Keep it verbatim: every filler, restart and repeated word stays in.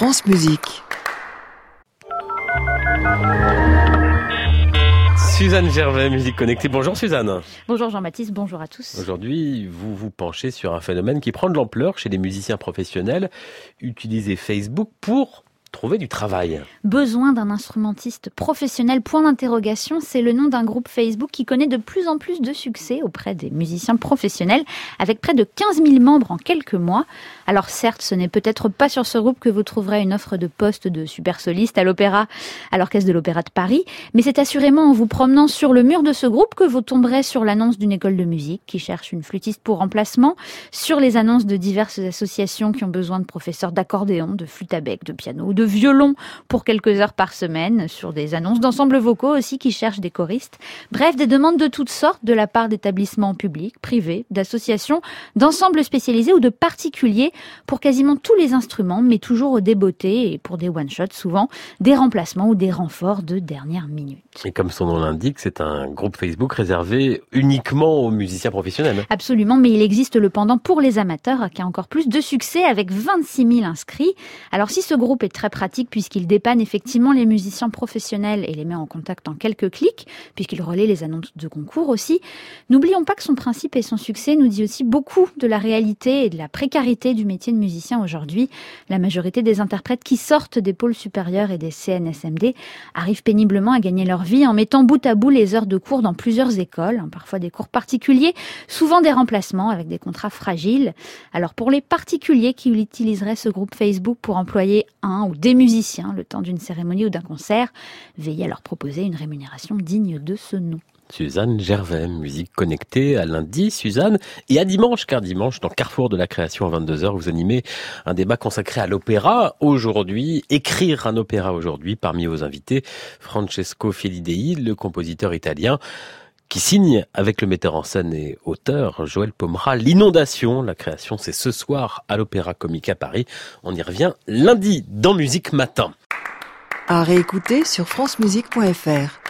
France Musique. Suzanne Gervais, Musique Connectée. Bonjour Suzanne. Bonjour Jean-Baptiste, bonjour à tous. Aujourd'hui, vous vous penchez sur un phénomène qui prend de l'ampleur chez les musiciens professionnels. Utiliser Facebook pour trouver du travail. Besoin d'un instrumentiste professionnel, point d'interrogation, c'est le nom d'un groupe Facebook qui connaît de plus en plus de succès auprès des musiciens professionnels, avec près de quinze mille membres en quelques mois. Alors certes, ce n'est peut-être pas sur ce groupe que vous trouverez une offre de poste de super soliste à l'opéra, à l'Orchestre de l'Opéra de Paris, mais c'est assurément en vous promenant sur le mur de ce groupe que vous tomberez sur l'annonce d'une école de musique qui cherche une flûtiste pour remplacement, sur les annonces de diverses associations qui ont besoin de professeurs d'accordéon, de flûte à bec, de piano ou de violon pour quelques heures par semaine, sur des annonces d'ensembles vocaux aussi qui cherchent des choristes. Bref, des demandes de toutes sortes de la part d'établissements publics, privés, d'associations, d'ensembles spécialisés ou de particuliers pour quasiment tous les instruments, mais toujours au débeauté et pour des one-shots souvent, des remplacements ou des renforts de dernière minute. Et comme son nom l'indique, c'est un groupe Facebook réservé uniquement aux musiciens professionnels. Absolument, mais il existe le pendant pour les amateurs qui a encore plus de succès avec vingt-six mille inscrits. Alors si ce groupe est très pratique puisqu'il dépanne effectivement les musiciens professionnels et les met en contact en quelques clics, puisqu'il relaie les annonces de concours aussi, n'oublions pas que son principe et son succès nous dit aussi beaucoup de la réalité et de la précarité du métier de musicien aujourd'hui. La majorité des interprètes qui sortent des pôles supérieurs et des C N S M D arrivent péniblement à gagner leur vie en mettant bout à bout les heures de cours dans plusieurs écoles, parfois des cours particuliers, souvent des remplacements avec des contrats fragiles. Alors pour les particuliers qui utiliseraient ce groupe Facebook pour employer un ou des musiciens le temps d'une cérémonie ou d'un concert, veillez à leur proposer une rémunération digne de ce nom. Suzanne Gervais, Musique Connectée, à lundi, Suzanne, et à dimanche, car dimanche, dans Carrefour de la Création à vingt-deux heures, vous animez un débat consacré à l'opéra aujourd'hui, écrire un opéra aujourd'hui, parmi vos invités, Francesco Filidei, le compositeur italien, qui signe avec le metteur en scène et auteur Joël Pomera l'Inondation. La création, c'est ce soir à l'Opéra Comique à Paris. On y revient lundi dans Musique Matin. À réécouter sur francemusique point f r.